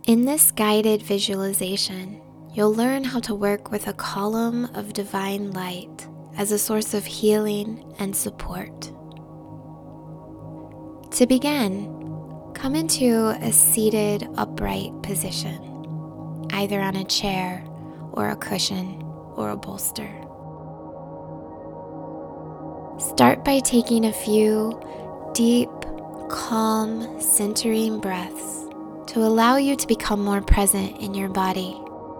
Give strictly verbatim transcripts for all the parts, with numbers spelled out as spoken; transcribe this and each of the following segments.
In this guided visualization, you'll learn how to work with a column of divine light as a source of healing and support. To begin, come into a seated upright position, either on a chair or a cushion or a bolster. Start by taking a few deep, calm, centering breaths to allow you to become more present in your body.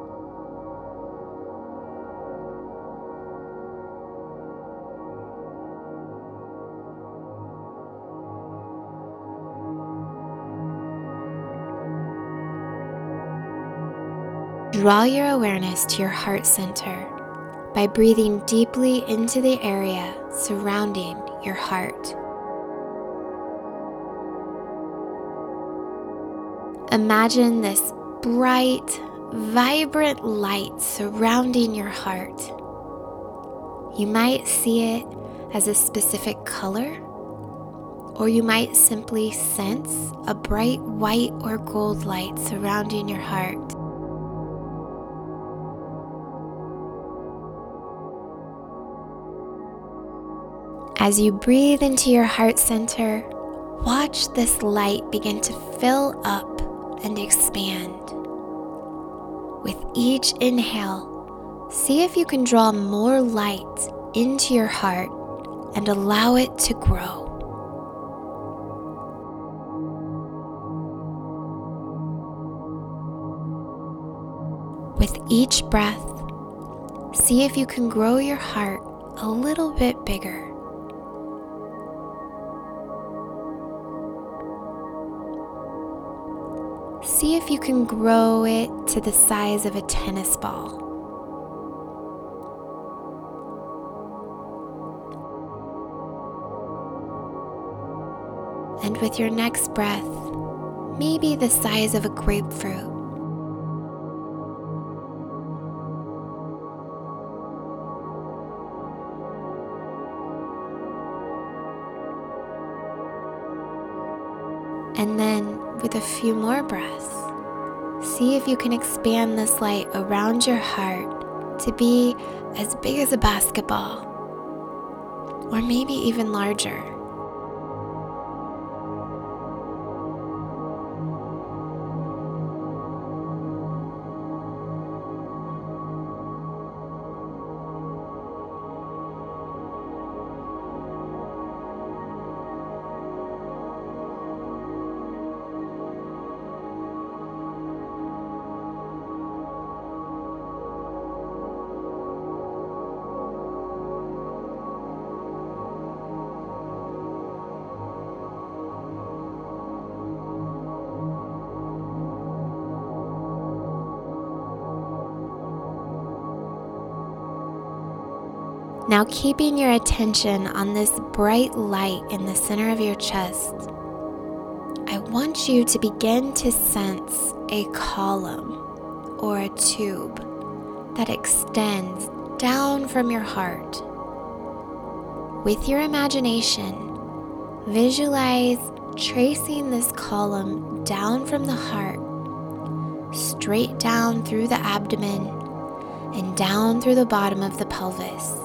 Draw your awareness to your heart center by breathing deeply into the area surrounding your heart. Imagine this bright, vibrant light surrounding your heart. You might see it as a specific color, or you might simply sense a bright white or gold light surrounding your heart. As you breathe into your heart center, watch this light begin to fill up and expand. With each inhale, see if you can draw more light into your heart and allow it to grow. With each breath, see if you can grow your heart a little bit bigger. See if you can grow it to the size of a tennis ball. And with your next breath, maybe the size of a grapefruit. And then, with a few more breaths, see if you can expand this light around your heart to be as big as a basketball, or maybe even larger. Now, keeping your attention on this bright light in the center of your chest, I want you to begin to sense a column or a tube that extends down from your heart. With your imagination, visualize tracing this column down from the heart, straight down through the abdomen and down through the bottom of the pelvis.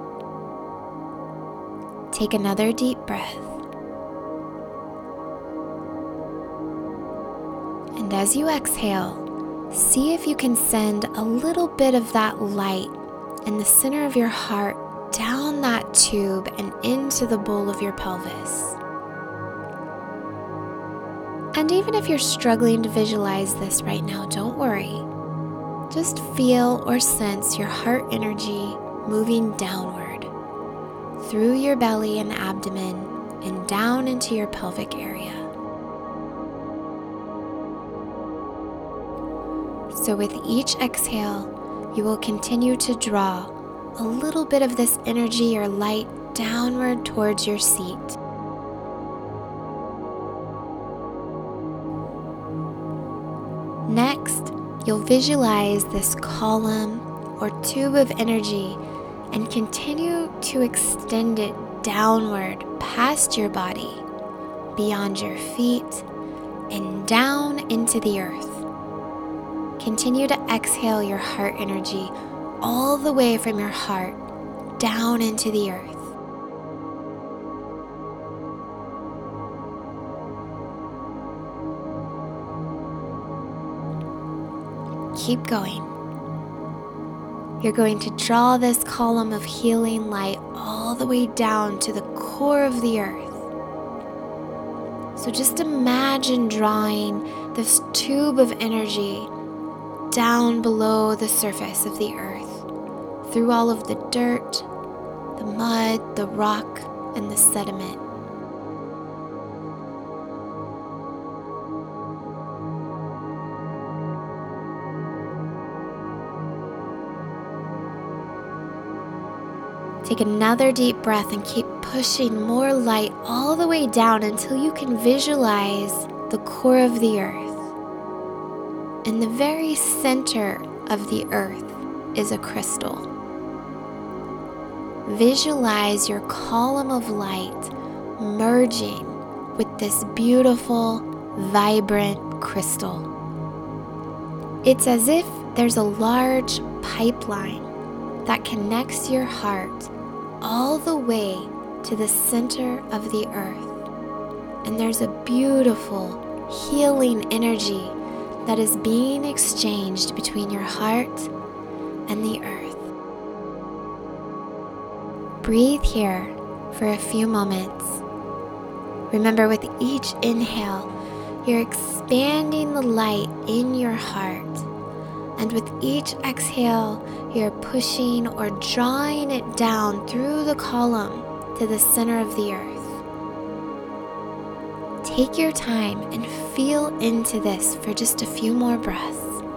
Take another deep breath. And as you exhale, see if you can send a little bit of that light in the center of your heart down that tube and into the bowl of your pelvis. And even if you're struggling to visualize this right now, don't worry. Just feel or sense your heart energy moving downward through your belly and abdomen and down into your pelvic area. So with each exhale, you will continue to draw a little bit of this energy or light downward towards your seat. Next, you'll visualize this column or tube of energy and continue to extend it downward past your body, beyond your feet, and down into the earth, Continue to exhale your heart energy all the way from your heart down into the earth. Keep going. You're going to draw this column of healing light all the way down to the core of the earth. So just imagine drawing this tube of energy down below the surface of the earth, through all of the dirt, the mud, the rock, and the sediment. Take another deep breath and keep pushing more light all the way down until you can visualize the core of the earth. In the very center of the earth is a crystal. Visualize your column of light merging with this beautiful, vibrant crystal. It's as if there's a large pipeline that connects your heart all the way to the center of the earth. And there's a beautiful, healing energy that is being exchanged between your heart and the earth. Breathe here for a few moments. Remember, with each inhale, you're expanding the light in your heart. And with each exhale, you're pushing or drawing it down through the column to the center of the earth. Take your time and feel into this for just a few more breaths.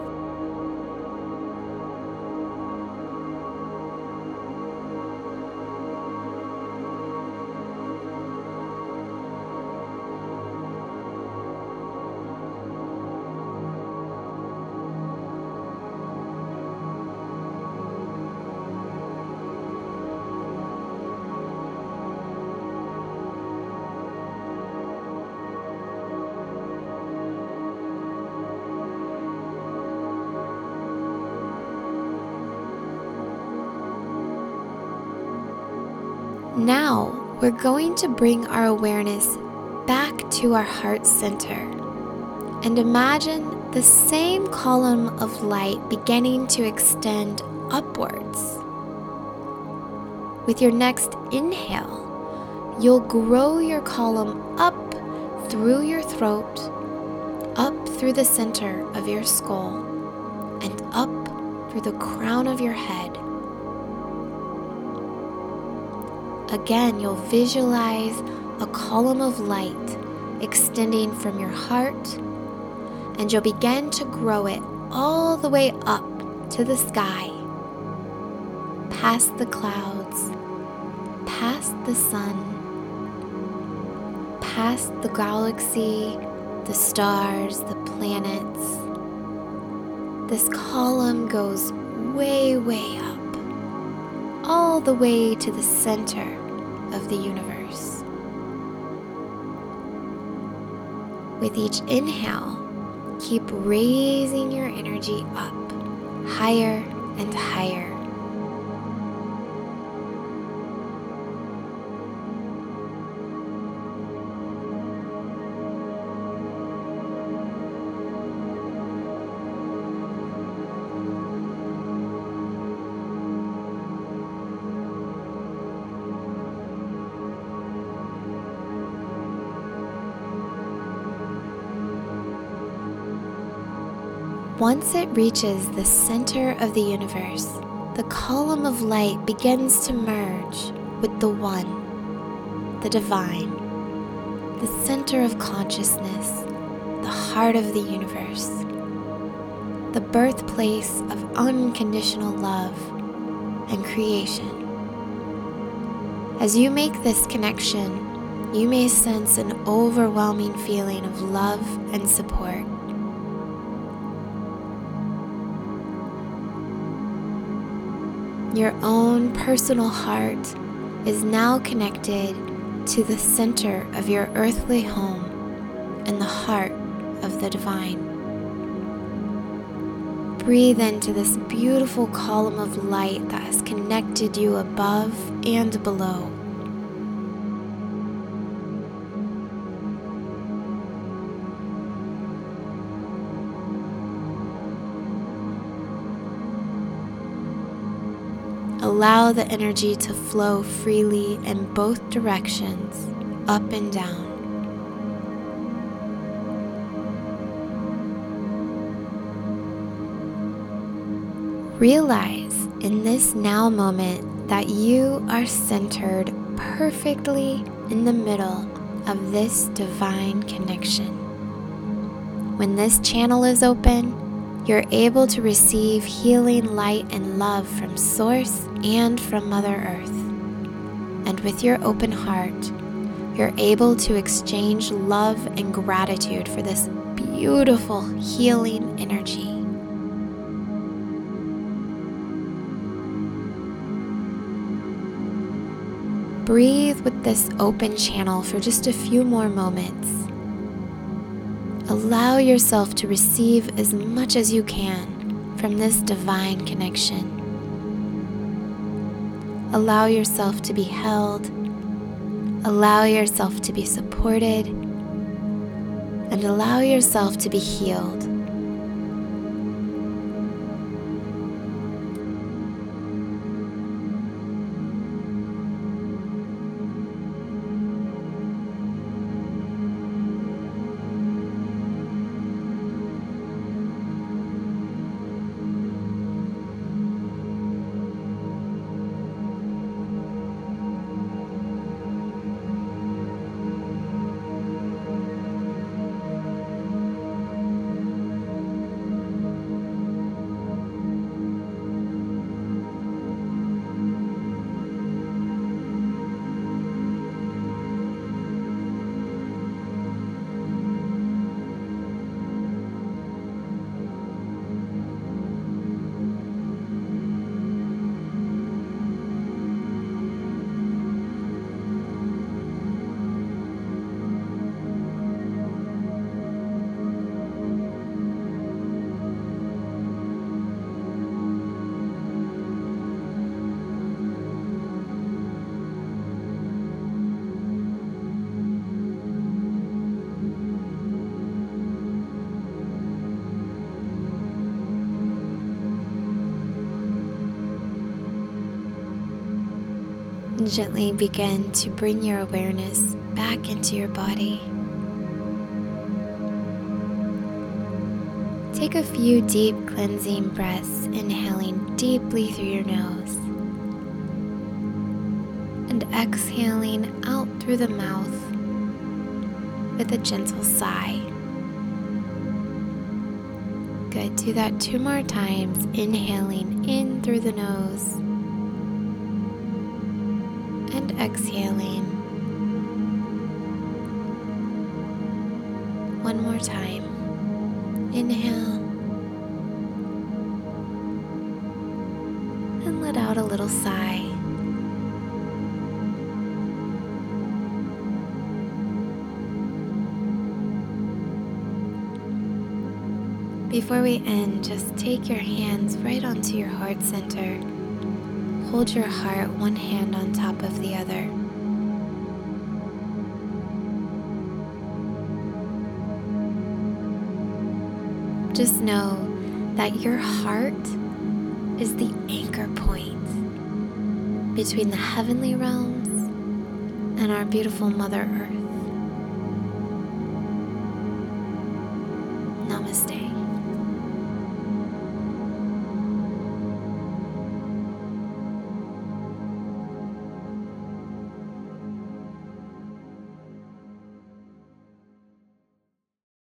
Now, we're going to bring our awareness back to our heart center and imagine the same column of light beginning to extend upwards. With your next inhale, you'll grow your column up through your throat, up through the center of your skull, and up through the crown of your head. Again, you'll visualize a column of light extending from your heart, and you'll begin to grow it all the way up to the sky, past the clouds, past the sun, past the galaxy, the stars, the planets. This column goes way, way up, all the way to the center of the universe. With each inhale, keep raising your energy up, higher and higher. Once it reaches the center of the universe, the column of light begins to merge with the One, the Divine, the center of consciousness, the heart of the universe, the birthplace of unconditional love and creation. As you make this connection, you may sense an overwhelming feeling of love and support. Your own personal heart is now connected to the center of your earthly home and the heart of the divine. breathe into this beautiful column of light that has connected you above and below. Allow the energy to flow freely in both directions, up and down. Realize in this now moment that you are centered perfectly in the middle of this divine connection. When this channel is open, you're able to receive healing light and love from Source and from Mother Earth. And with your open heart, you're able to exchange love and gratitude for this beautiful healing energy. Breathe with this open channel for just a few more moments. Allow yourself to receive as much as you can from this divine connection. Allow yourself to be held. Allow yourself to be supported. And allow yourself to be healed. Gently begin to bring your awareness back into your body. Take a few deep cleansing breaths, inhaling deeply through your nose and exhaling out through the mouth with a gentle sigh. Good. Do that two more times, inhaling in through the nose and exhaling. One more time. Inhale and let out a little sigh. Before we end, just take your hands right onto your heart center. Hold your heart one hand on top of the other. Just know that your heart is the anchor point between the heavenly realms and our beautiful Mother Earth.